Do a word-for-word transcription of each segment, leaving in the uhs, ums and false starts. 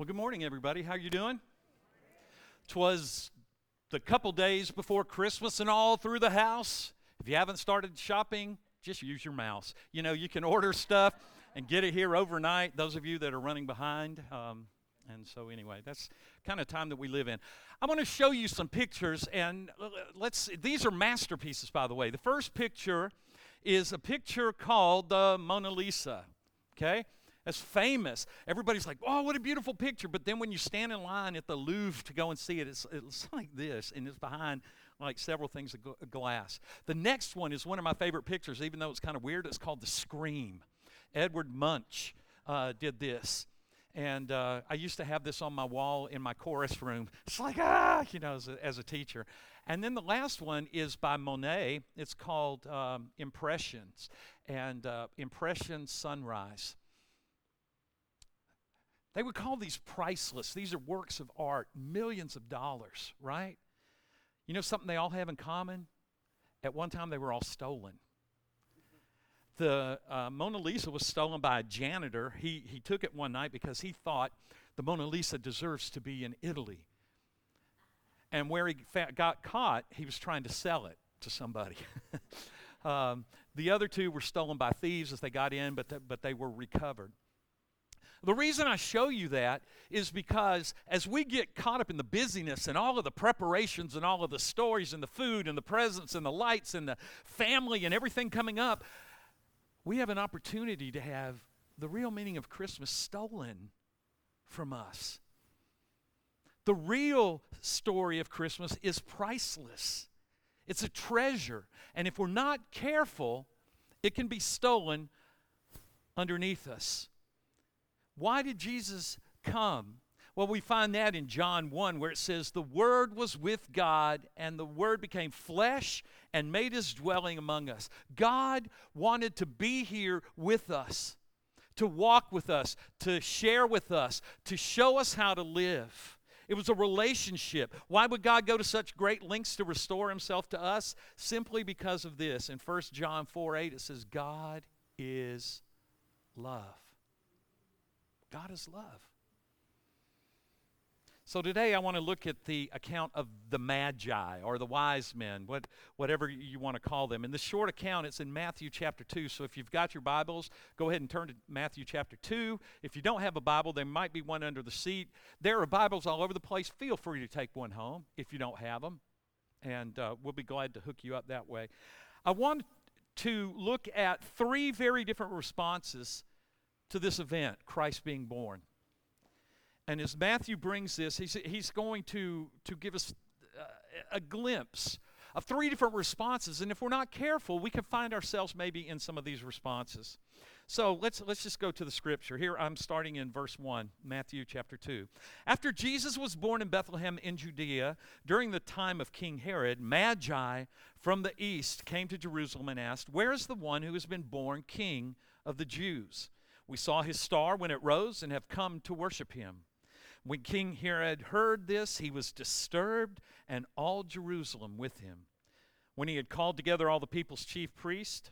Well, good morning, everybody. How you doing? 'Twas the couple days before Christmas and all through the house. If you haven't started shopping, just use your mouse. You know, you can order stuff and get it here overnight, those of you that are running behind. Um, and so anyway, that's kind of time that we live in. I want to show you some pictures, and let's, these are masterpieces, by the way. The first picture is a picture called the Mona Lisa, okay? That's famous. Everybody's like, oh, what a beautiful picture. But then when you stand in line at the Louvre to go and see it, it's, it's like this, and it's behind like several things of gl- glass. The next one is one of my favorite pictures, even though it's kind of weird. It's called The Scream. Edward Munch uh, did this. And uh, I used to have this on my wall in my chorus room. It's like, ah, you know, as a, as a teacher. And then the last one is by Monet. It's called um, Impressions, and uh, Impressions Sunrise. They would call these priceless. These are works of art, millions of dollars, right? You know something they all have in common? At one time, they were all stolen. The uh, Mona Lisa was stolen by a janitor. He, he took it one night because he thought the Mona Lisa deserves to be in Italy. And where he fa- got caught, he was trying to sell it to somebody. um, the other two were stolen by thieves as they got in, but, th- but they were recovered. The reason I show you that is because as we get caught up in the busyness and all of the preparations and all of the stories and the food and the presents and the lights and the family and everything coming up, we have an opportunity to have the real meaning of Christmas stolen from us. The real story of Christmas is priceless. It's a treasure. And if we're not careful, it can be stolen underneath us. Why did Jesus come? Well, we find that in John one, where it says, the Word was with God, and the Word became flesh and made His dwelling among us. God wanted to be here with us, to walk with us, to share with us, to show us how to live. It was a relationship. Why would God go to such great lengths to restore Himself to us? Simply because of this. In First John four eight, it says, God is love. God is love. So today I want to look at the account of the Magi, or the wise men, what, whatever you want to call them. In the short account, it's in Matthew chapter two. So if you've got your Bibles, go ahead and turn to Matthew chapter two. If you don't have a Bible, there might be one under the seat. There are Bibles all over the place. Feel free to take one home if you don't have them, and uh, we'll be glad to hook you up that way. I want to look at three very different responses to this event, Christ being born. And as Matthew brings this, he's, he's going to, to give us a, a glimpse of three different responses. And if we're not careful, we can find ourselves maybe in some of these responses. So let's, let's just go to the scripture. Here I'm starting in verse one, Matthew chapter two. After Jesus was born in Bethlehem in Judea, during the time of King Herod, Magi from the east came to Jerusalem and asked, where is the one who has been born King of the Jews? We saw his star when it rose and have come to worship him. When King Herod heard this, he was disturbed, and all Jerusalem with him. When he had called together all the people's chief priests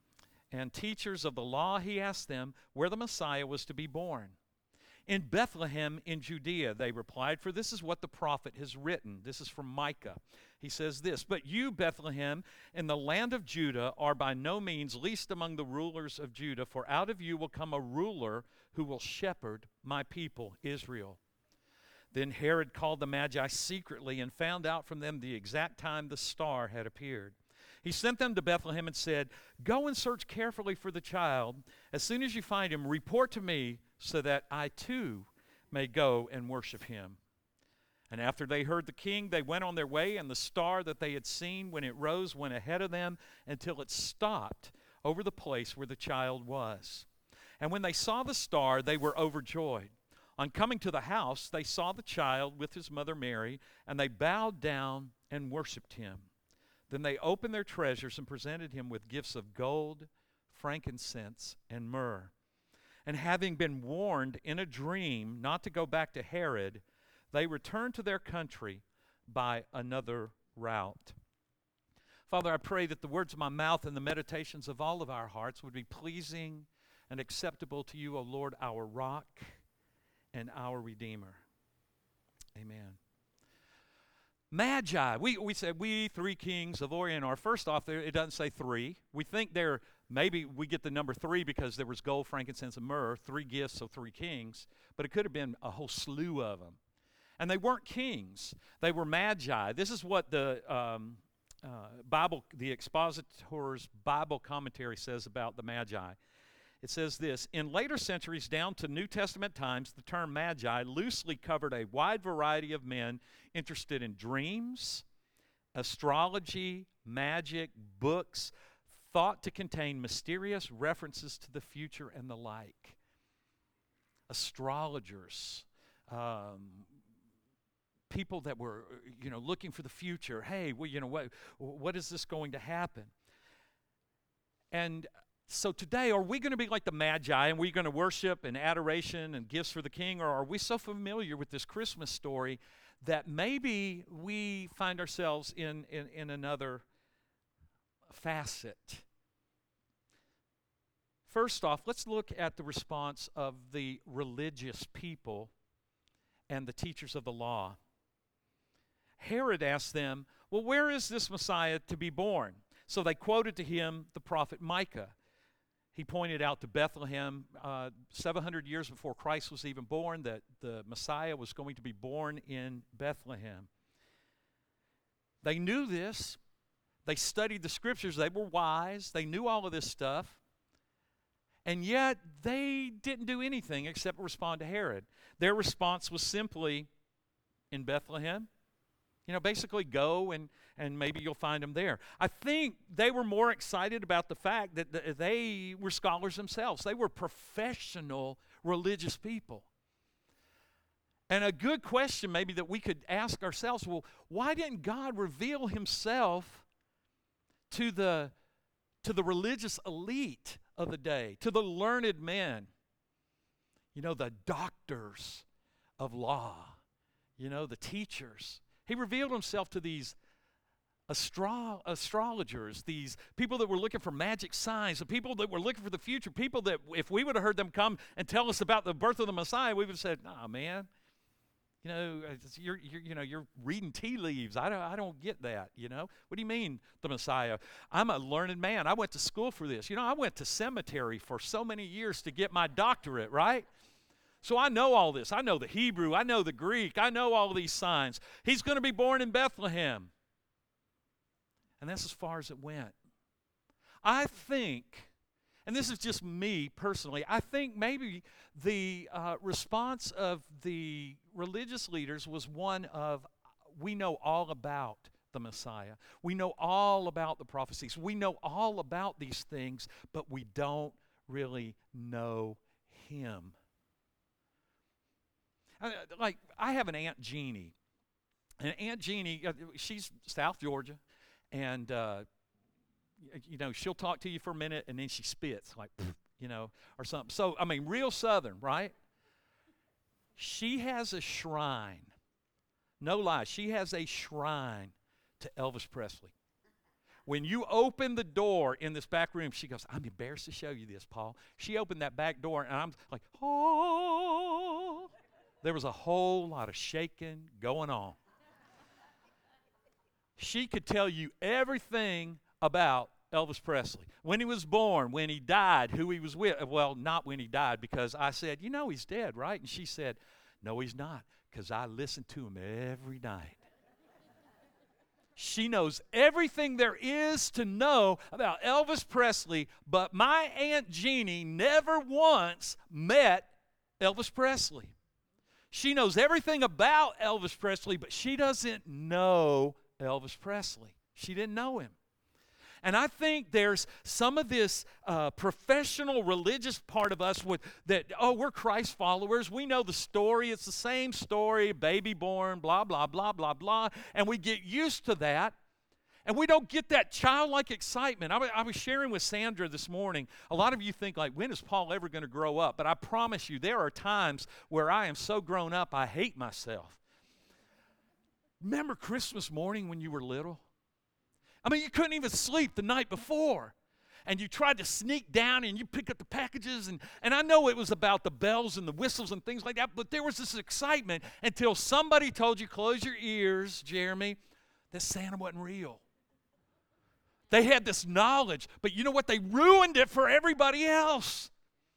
and teachers of the law, he asked them where the Messiah was to be born. In Bethlehem in Judea, they replied, for this is what the prophet has written. This is from Micah. He says this, but you, Bethlehem, in the land of Judah, are by no means least among the rulers of Judah, for out of you will come a ruler who will shepherd my people, Israel. Then Herod called the Magi secretly and found out from them the exact time the star had appeared. He sent them to Bethlehem and said, go and search carefully for the child. As soon as you find him, report to me so that I too may go and worship him. And after they heard the king, they went on their way, and the star that they had seen when it rose went ahead of them until it stopped over the place where the child was. And when they saw the star, they were overjoyed. On coming to the house, they saw the child with his mother Mary, and they bowed down and worshiped him. Then they opened their treasures and presented him with gifts of gold, frankincense, and myrrh. And having been warned in a dream not to go back to Herod, they returned to their country by another route. Father, I pray that the words of my mouth and the meditations of all of our hearts would be pleasing and acceptable to you, O Lord, our rock and our Redeemer. Amen. Magi. We, we said we three kings of Orient are. First off, there, it doesn't say three. We think they're, maybe we get the number three because there was gold, frankincense, and myrrh. Three gifts, so three kings. But it could have been a whole slew of them. And they weren't kings. They were magi. This is what the um, uh, Bible, the Expositor's Bible commentary says about the magi. It says this: in later centuries down to New Testament times, the term magi loosely covered a wide variety of men interested in dreams, astrology, magic, books, thought to contain mysterious references to the future and the like. Astrologers, um, people that were, you know, looking for the future. Hey, well, you know, what, what is this going to happen? And so today, are we going to be like the Magi and we're going to worship and adoration and gifts for the King, or are we so familiar with this Christmas story that maybe we find ourselves in, in, in another facet? First off, let's look at the response of the religious people and the teachers of the law. Herod asked them, well, where is this Messiah to be born? So they quoted to him the prophet Micah. He pointed out to Bethlehem uh, seven hundred years before Christ was even born that the Messiah was going to be born in Bethlehem. They knew this. They studied the scriptures. They were wise. They knew all of this stuff. And yet they didn't do anything except respond to Herod. Their response was simply, in Bethlehem, you know, basically go and, and maybe you'll find them there. I think they were more excited about the fact that th- they were scholars themselves. They were professional religious people. And a good question maybe that we could ask ourselves, well, why didn't God reveal himself to the, to the religious elite of the day, to the learned men, you know, the doctors of law, you know, the teachers? He revealed himself to these astro- astrologers, these people that were looking for magic signs, the people that were looking for the future, people that if we would have heard them come and tell us about the birth of the Messiah, we would have said, nah, man, you know, you're, you're, you know, you're reading tea leaves. I don't, I don't get that, you know. What do you mean, the Messiah? I'm a learned man. I went to school for this. You know, I went to seminary for so many years to get my doctorate, right? So I know all this. I know the Hebrew. I know the Greek. I know all these signs. He's going to be born in Bethlehem. And that's as far as it went. I think, and this is just me personally, I think maybe the uh, response of the religious leaders was one of, we know all about the Messiah. We know all about the prophecies. We know all about these things, but we don't really know him. Like, I have an Aunt Jeannie. And Aunt Jeannie, she's South Georgia, and, uh, you know, she'll talk to you for a minute, and then she spits, like, you know, or something. So, I mean, real Southern, right? She has a shrine. No lie, she has a shrine to Elvis Presley. When you open the door in this back room, she goes, I'm embarrassed to show you this, Paul. She opened that back door, and I'm like, oh. There was a whole lot of shaking going on. She could tell you everything about Elvis Presley. When he was born, when he died, who he was with. Well, not when he died, because I said, you know he's dead, right? And she said, no, he's not, because I listen to him every night. She knows everything there is to know about Elvis Presley, but my Aunt Jeannie never once met Elvis Presley. She knows everything about Elvis Presley, but she doesn't know Elvis Presley. She didn't know him. And I think there's some of this uh, professional religious part of us with that, oh, we're Christ followers. We know the story. It's the same story, baby born, blah, blah, blah, blah, blah. And we get used to that. And we don't get that childlike excitement. I, w- I was sharing with Sandra this morning. A lot of you think, like, when is Paul ever going to grow up? But I promise you, there are times where I am so grown up, I hate myself. Remember Christmas morning when you were little? I mean, you couldn't even sleep the night before. and you tried to sneak down and you pick up the packages. And, and I know it was about the bells and the whistles and things like that, but there was this excitement until somebody told you, close your ears, Jeremy, that Santa wasn't real. They had this knowledge, but you know what? They ruined it for everybody else.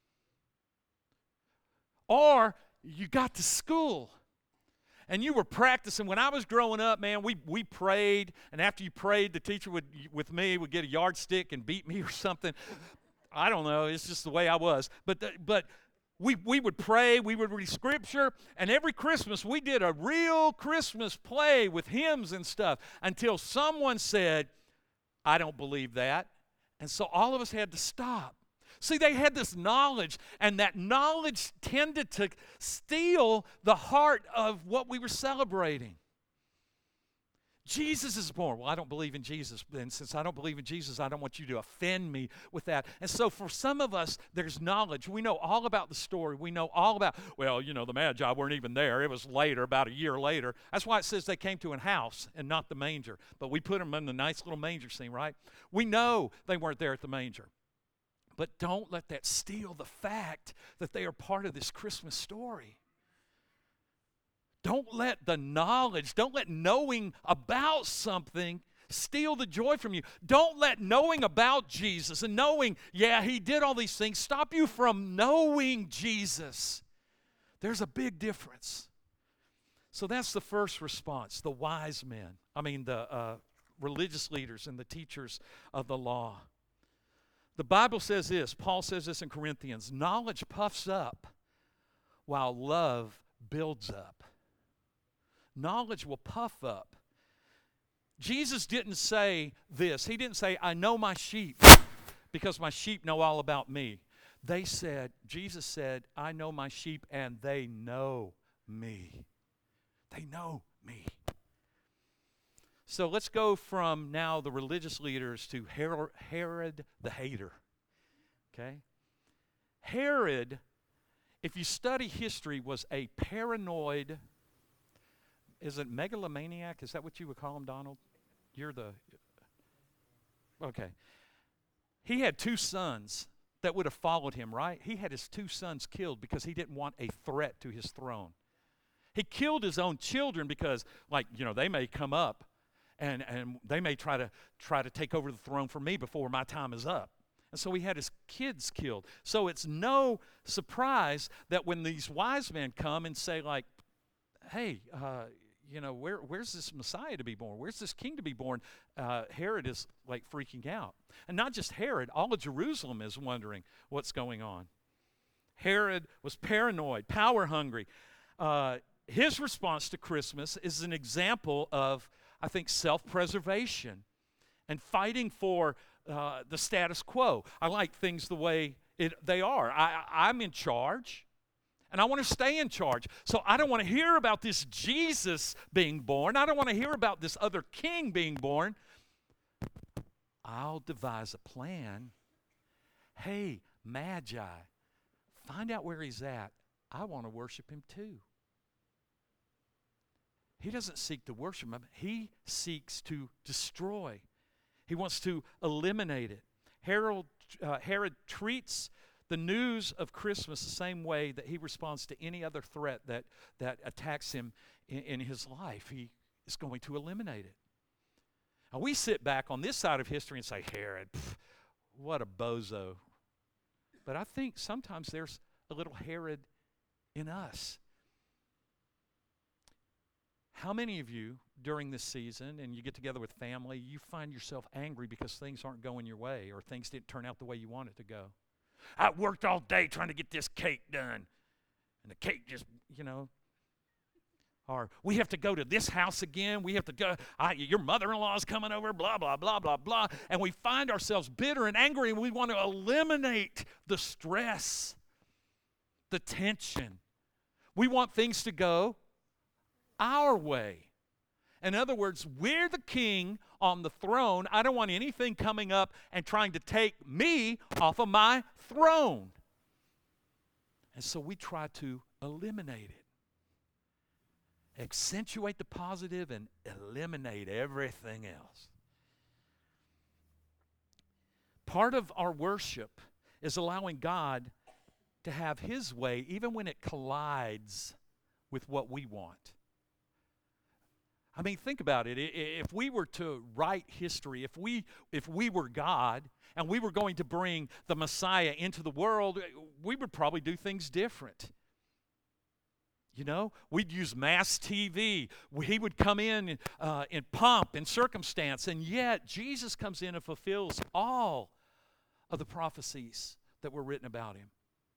Or you got to school and you were practicing. When I was growing up, man, we, we prayed, and after you prayed, the teacher would, with me, would get a yardstick and beat me or something. I don't know. It's just the way I was. But the, but we we would pray, we would read Scripture, and every Christmas we did a real Christmas play with hymns and stuff until someone said, I don't believe that. And so all of us had to stop. See, they had this knowledge, and that knowledge tended to steal the heart of what we were celebrating. Jesus is born. Well, I don't believe in Jesus. And since I don't believe in Jesus, I don't want you to offend me with that. And so for some of us, there's knowledge. We know all about the story. We know all about, well, you know, the Magi weren't even there. It was later, about a year later. That's why it says they came to a house and not the manger. But we put them in the nice little manger scene, right? We know they weren't there at the manger. But don't let that steal the fact that they are part of this Christmas story. Don't let the knowledge, don't let knowing about something steal the joy from you. Don't let knowing about Jesus and knowing, yeah, he did all these things, stop you from knowing Jesus. There's a big difference. So that's the first response, the wise men. I mean, the uh, religious leaders and the teachers of the law. The Bible says this, Paul says this in Corinthians, knowledge puffs up while love builds up. Knowledge will puff up. Jesus didn't say this. He didn't say, I know my sheep because my sheep know all about me. They said, Jesus said, I know my sheep and they know me. They know me. So let's go from now the religious leaders to Herod the hater. Okay? Herod, if you study history, was a paranoid, is it megalomaniac? Is that what you would call him, Donald? You're the, okay. He had two sons that would have followed him, right? He had his two sons killed because he didn't want a threat to his throne. He killed his own children because, like, you know, they may come up and, and they may try to try to take over the throne for me before my time is up. And so he had his kids killed. So it's no surprise that when these wise men come and say, like, hey, uh, you know, where, where's this Messiah to be born? Where's this king to be born? Uh, Herod is, like, freaking out. And not just Herod, all of Jerusalem is wondering what's going on. Herod was paranoid, power hungry. Uh, his response to Christmas is an example of, I think, self-preservation and fighting for uh, the status quo. I like things the way it, they are. I, I'm in charge, and I want to stay in charge. So I don't want to hear about this Jesus being born. I don't want to hear about this other king being born. I'll devise a plan. Hey, Magi, find out where he's at. I want to worship him too. He doesn't seek to worship him. He seeks to destroy. He wants to eliminate it. Herod, uh, Herod treats the news of Christmas the same way that he responds to any other threat that, that attacks him in, in his life. He is going to eliminate it. Now, we sit back on this side of history and say, Herod, pff, what a bozo. But I think sometimes there's a little Herod in us. How many of you during this season, and you get together with family, you find yourself angry because things aren't going your way or things didn't turn out the way you want it to go? I worked all day trying to get this cake done, and the cake just, you know. Or we have to go to this house again. We have to go, I, your mother-in-law is coming over, blah, blah, blah, blah, blah. And we find ourselves bitter and angry, and we want to eliminate the stress, the tension. We want things to go our way. In other words, we're the king on the throne. I don't want anything coming up and trying to take me off of my throne. And so we try to eliminate it. Accentuate the positive and eliminate everything else. Part of our worship is allowing God to have His way, even when it collides with what we want. I mean, think about it. If we were to write history, if we if we were God and we were going to bring the Messiah into the world, we would probably do things different. You know, we'd use mass T V. He would come in uh, in pomp and circumstance, and yet Jesus comes in and fulfills all of the prophecies that were written about Him.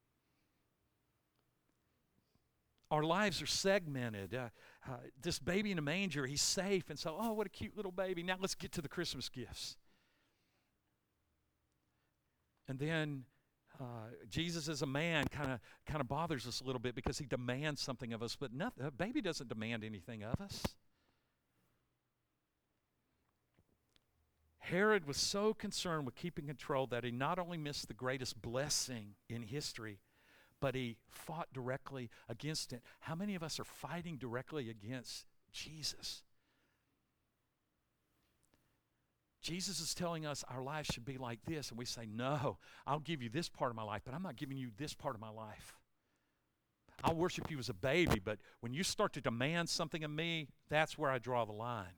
Our lives are segmented. Uh, uh, this baby in a manger, he's safe, and so, oh, what a cute little baby. Now let's get to the Christmas gifts. And then uh, Jesus as a man kind of kind of bothers us a little bit because he demands something of us, but nothing, a baby doesn't demand anything of us. Herod was so concerned with keeping control that he not only missed the greatest blessing in history, but he fought directly against it. How many of us are fighting directly against Jesus? Jesus is telling us our lives should be like this, and we say, no, I'll give you this part of my life, but I'm not giving you this part of my life. I'll worship you as a baby, but when you start to demand something of me, that's where I draw the line.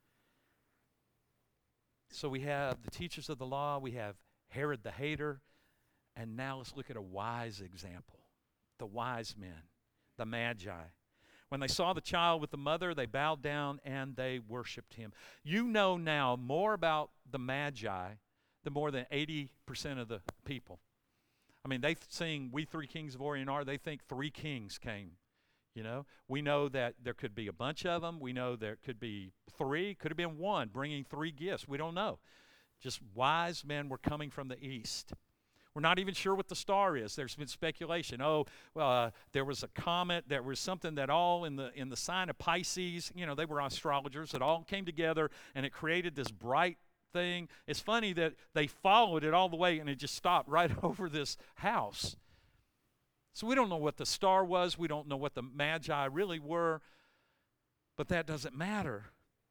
So we have the teachers of the law, we have Herod the hater, and now let's look at a wise example. The wise men, the Magi. When they saw the child with the mother, they bowed down and they worshiped him. You know now more about the Magi than more than eighty percent of the people. I mean, they sing We Three Kings of Orient Are. They think three kings came. You know, we know that there could be a bunch of them. We know there could be three, could have been one bringing three gifts. We don't know. Just wise men were coming from the east. We're not even sure what the star is. There's been speculation. Oh, well, uh, there was a comet. There was something that all in the in the sign of Pisces, you know, they were astrologers. It all came together, and it created this bright thing. It's funny that they followed it all the way, and it just stopped right over this house. So we don't know what the star was. We don't know what the Magi really were, but that doesn't matter.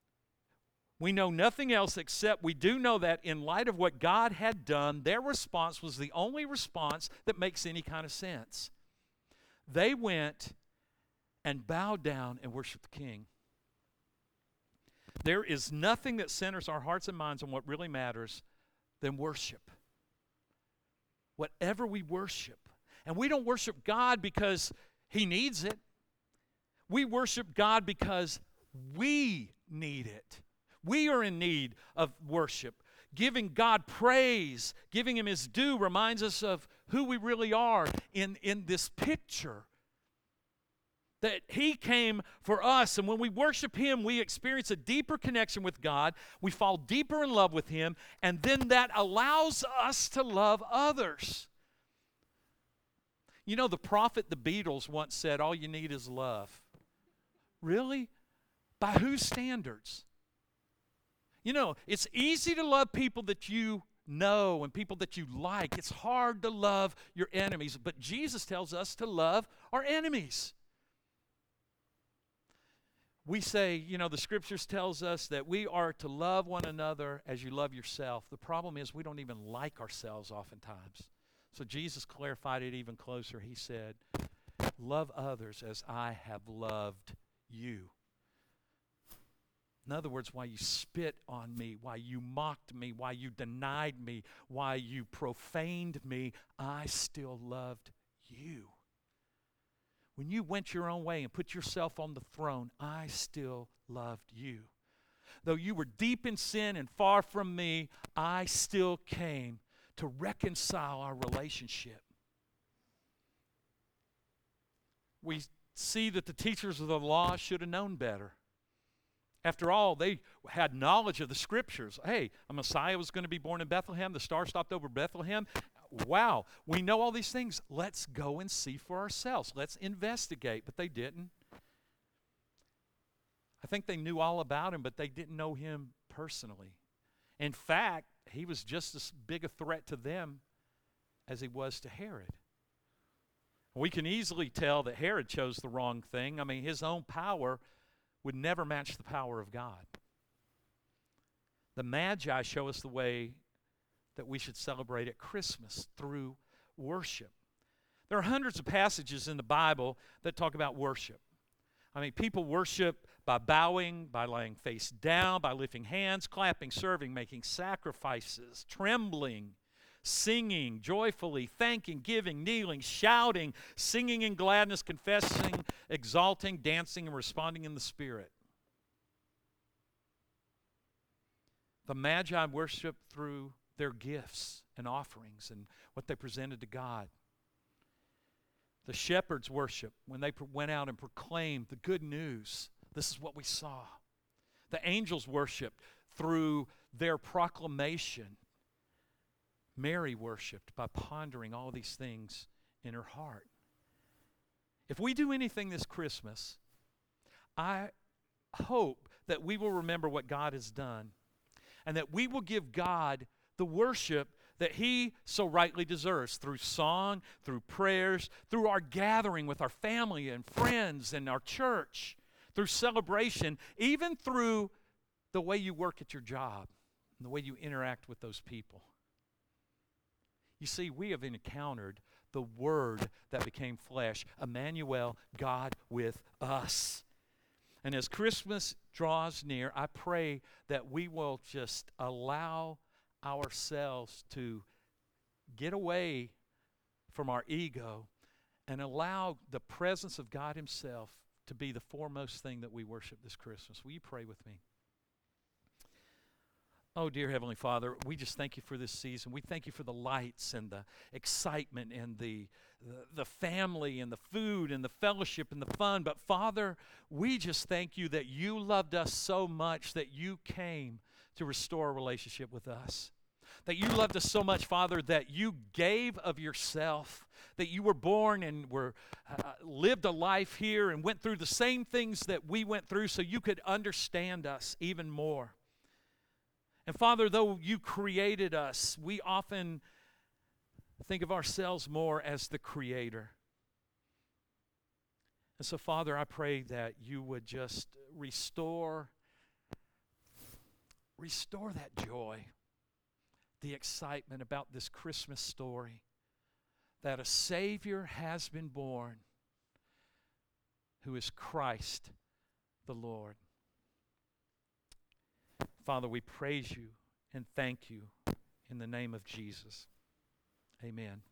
We know nothing else except we do know that in light of what God had done, their response was the only response that makes any kind of sense. They went and bowed down and worshiped the King. There is nothing that centers our hearts and minds on what really matters than worship. Whatever we worship. And we don't worship God because He needs it. We worship God because we need it. We are in need of worship. Giving God praise, giving Him His due reminds us of who we really are in, in this picture. That He came for us, and when we worship Him, we experience a deeper connection with God. We fall deeper in love with Him, and then that allows us to love others. You know, the prophet the Beatles once said, all you need is love. Really? By whose standards? You know, it's easy to love people that you know and people that you like. It's hard to love your enemies, but Jesus tells us to love our enemies. We say, you know, the Scriptures tells us that we are to love one another as you love yourself. The problem is we don't even like ourselves oftentimes. So Jesus clarified it even closer. He said, love others as I have loved you. In other words, why you spit on me, why you mocked me, why you denied me, why you profaned me, I still loved you. When you went your own way and put yourself on the throne, I still loved you. Though you were deep in sin and far from me, I still came to reconcile our relationship. We see that the teachers of the law should have known better. After all, they had knowledge of the Scriptures. Hey, a Messiah was going to be born in Bethlehem. The star stopped over Bethlehem. Wow, we know all these things. Let's go and see for ourselves. Let's investigate. But they didn't. I think they knew all about Him, but they didn't know Him personally. In fact, He was just as big a threat to them as He was to Herod. We can easily tell that Herod chose the wrong thing. I mean, his own power would never match the power of God. The Magi show us the way that we should celebrate at Christmas through worship. There are hundreds of passages in the Bible that talk about worship. I mean, people worship by bowing, by laying face down, by lifting hands, clapping, serving, making sacrifices, trembling, singing, joyfully, thanking, giving, kneeling, shouting, singing in gladness, confessing, exalting, dancing, and responding in the Spirit. The Magi worshiped through their gifts and offerings and what they presented to God. The shepherds worshiped when they went out and proclaimed the good news. This is what we saw. The angels worshiped through their proclamation. Mary worshiped by pondering all these things in her heart. If we do anything this Christmas, I hope that we will remember what God has done and that we will give God the worship that He so rightly deserves through song, through prayers, through our gathering with our family and friends and our church, through celebration, even through the way you work at your job and the way you interact with those people. You see, we have encountered the Word that became flesh, Emmanuel, God with us. And as Christmas draws near, I pray that we will just allow ourselves to get away from our ego and allow the presence of God Himself to be the foremost thing that we worship this Christmas. Will you pray with me? Oh, dear Heavenly Father, we just thank You for this season. We thank You for the lights and the excitement and the, the, the family and the food and the fellowship and the fun. But Father, we just thank You that You loved us so much that You came to restore a relationship with us. That You loved us so much, Father, that You gave of Yourself, that You were born and were uh, lived a life here and went through the same things that we went through so You could understand us even more. And Father, though You created us, we often think of ourselves more as the Creator. And so, Father, I pray that You would just restore Restore that joy, the excitement about this Christmas story, that a Savior has been born who is Christ the Lord. Father, we praise You and thank You in the name of Jesus. Amen.